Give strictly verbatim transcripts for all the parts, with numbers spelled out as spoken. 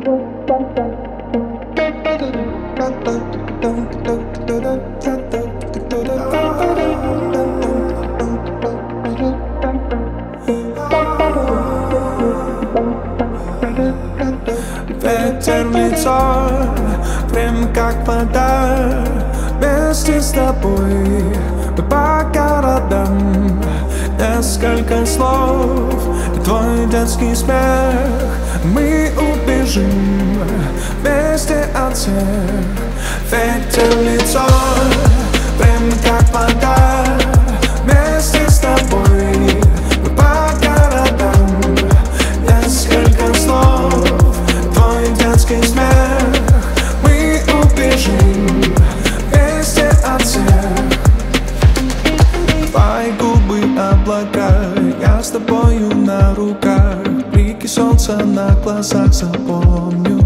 Ветер в лицо, время как вода. Вместе с тобой мы по городам. Несколько слов и твой детский смех. Мы убежим вместе от всех. Ветер в лицо, время как вода. Вместе с тобой мы по городам. Несколько слов, твой детский смех. Мы убежим вместе от всех. Твои губы облака, я с тобою на руках. Блики солнца на глазах запомню.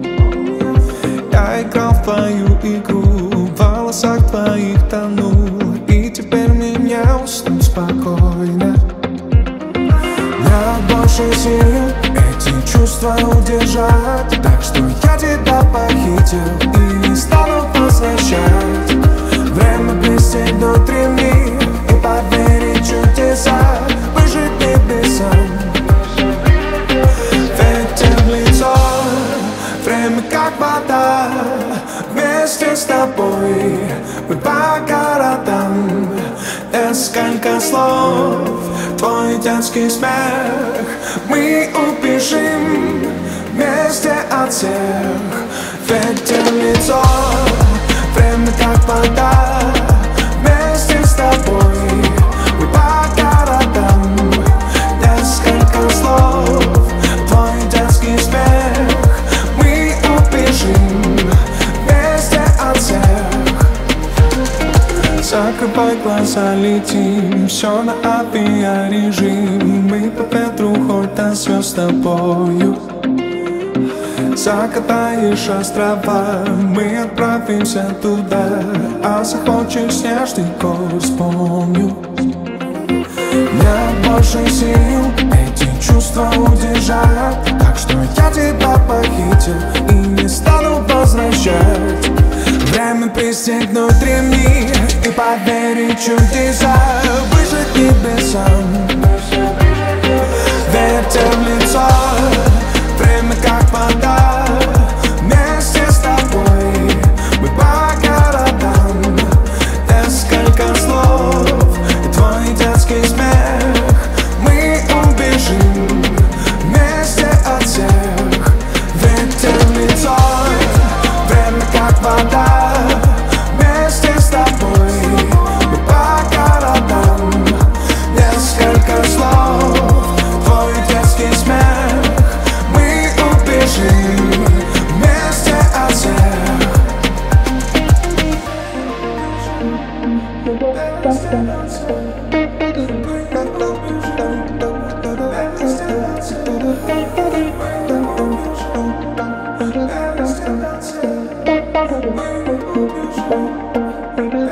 Я играл в твою игру, в волосах твоих тонул. И теперь меня уснуть спокойно. Нет больше сил эти чувства удержать. Так что я тебя похитил и не стану возвращать. Время пристегнуть ремни и поверить в чудеса, выжить небесам. Ветер в лицо, время как вода. Вместе с тобой мы по городам. Несколько слов, твой детский смех. Мы убежим вместе от всех. Ветер в лицо, время как вода. Вместе с тобой мы по городам. Несколько слов, твой детский смех. Мы убежим вместе от всех. Закрывай глаза, летим, все на авиарежим. Мы по ветру хоть до звезд с тобою. Закатаешь острова, мы отправимся туда. А захочешь снежный город вспомню. Нет больше сил эти чувства удержать. Так что я тебя похитил и не стану возвращать. Время пристегнуть ремни и поверить в чудеса, выжить небесам. Ветер в лицо, время как вода. Вместе с тобой мы по городам. Несколько слов и твой детский смех. Мы убежим вместе от всех. Ветер в лицо, время как вода. Вместе с тобой мы по городам. Несколько слов, твой детский смех. Мы убежим вместе от всех. Thank you.